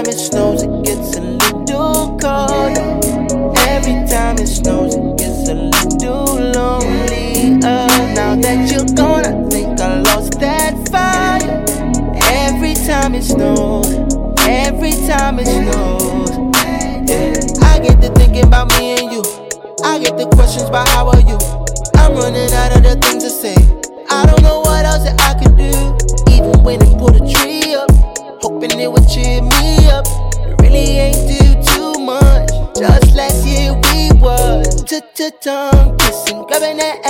time it snows, it gets a little colder. Every time it snows, it gets a little lonely. Now that you're gone, I think I lost that fire. Every time it snows, every time it snows. Yeah. I get to thinking about me and you. I get the questions about how are you. I'm running out of the things to say. I don't know what else that I could do. Even when they put a tree up, hoping it would cheer me up. It really ain't do too much. Just last year we was tongue kissing, grabbing that